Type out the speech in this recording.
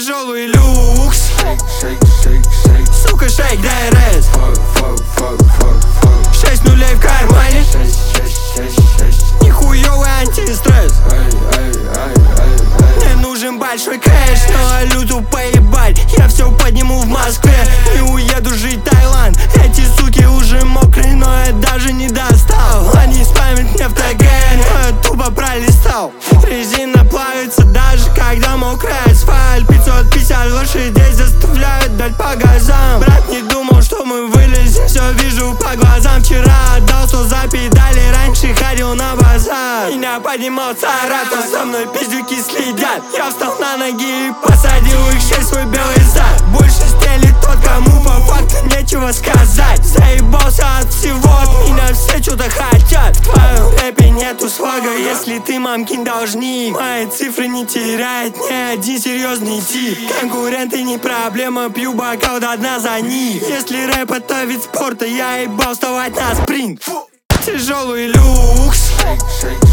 Тяжелый люкс. Сука, шейк, дай рэс. 6 нулей в кармане. Нихуёвый антистресс. Мне нужен большой кэш, но валюту поебать. Я все подниму в Москве и уеду жить в Таиланд. Эти суки уже мокрые, но я даже не достал. Они спамят мне в ТГ, но я тупо пролистал. Резина плавится даже когда мокрый асфальт. 550 лошадей заставляют дать по газам. Брат не думал, что мы вылезем, все вижу по глазам. Вчера отдал 100 за педали, раньше ходил на базар. Меня поднимал Саратов, за мной пиздюки следят. Я встал на ноги и посадил их 6 свой белый зад. Больше стелит тот, кому по факту нечего сказать. Заебался от всего, от меня все что-то хотят. В твоем рэпе нету слога, если ты мамкин должник. Мои цифры не теряет ни один серьезный тип. Конкуренты не проблема, пью бокал до дна за них. Если рэп это вид спорта, я ебал вставать на спринт. Тяжелый люкс.